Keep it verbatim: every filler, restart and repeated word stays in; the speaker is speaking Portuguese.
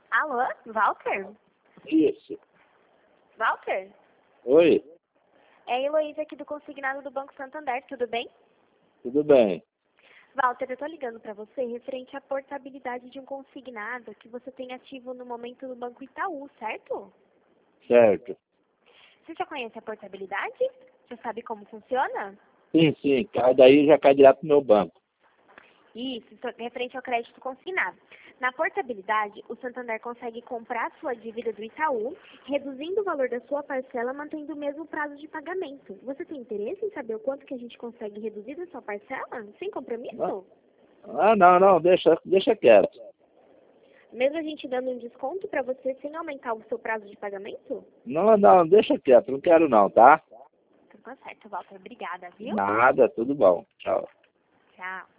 Alô, Walter? Isso. Walter? Oi, É a Heloísa aqui do Consignado do Banco Santander, tudo bem? tudo bem? Walter, eu tô ligando pra você referente à portabilidade de um consignado que você tem ativo no momento no Banco Itaú, certo? Certo. Você já conhece a portabilidade? Já sabe como funciona? Sim, sim, cai daí já cai direto pro meu banco. Isso, isso é referente ao crédito consignado. Na portabilidade, o Santander consegue comprar a sua dívida do Itaú, reduzindo o valor da sua parcela, mantendo o mesmo prazo de pagamento. Você tem interesse em saber o quanto que a gente consegue reduzir da sua parcela, sem compromisso? Ah, não, não, deixa, deixa quieto. Mesmo a gente dando um desconto para você sem aumentar o seu prazo de pagamento? Não, não, deixa quieto, não quero não, tá? Então tá certo, Walter. Obrigada, viu? Nada, tudo bom. Tchau. Tchau.